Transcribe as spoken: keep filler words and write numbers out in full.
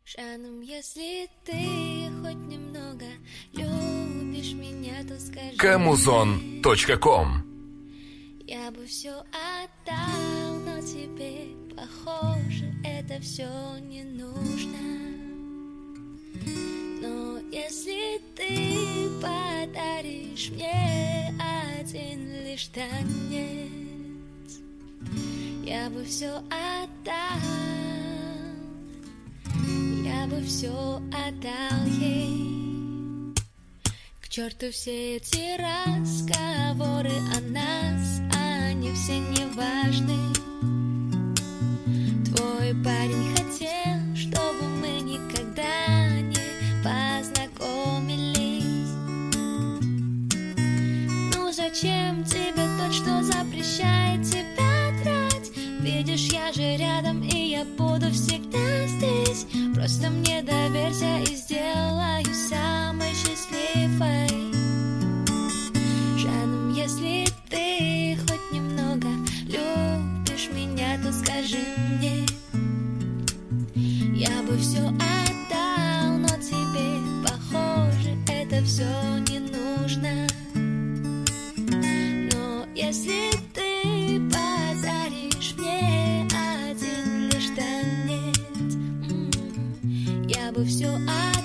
Жаном, если ты хоть немного любишь меня, то скажи. Камузон точка ком. Я бы все отдал, но тебе, похоже, это все не нужно. Но если ты подаришь мне один лишь танец, я бы все отдал, я бы все отдал ей. К черту все эти разговоры о нас, они все не важны. Твой парень хотел, чтобы мы никогда не познакомились. Ну зачем тебе тот, что запрещает тебя трать? Видишь, я же рядом, и я буду всегда здесь. Просто мне доверься, и сделаю самой счастливой. Жаном, если ты хоть немного любишь меня, то скажи мне. Я бы все отдал, но тебе, похоже, это все не нужно. Но если ты подаришь мне один лишь танец, я бы все отдал,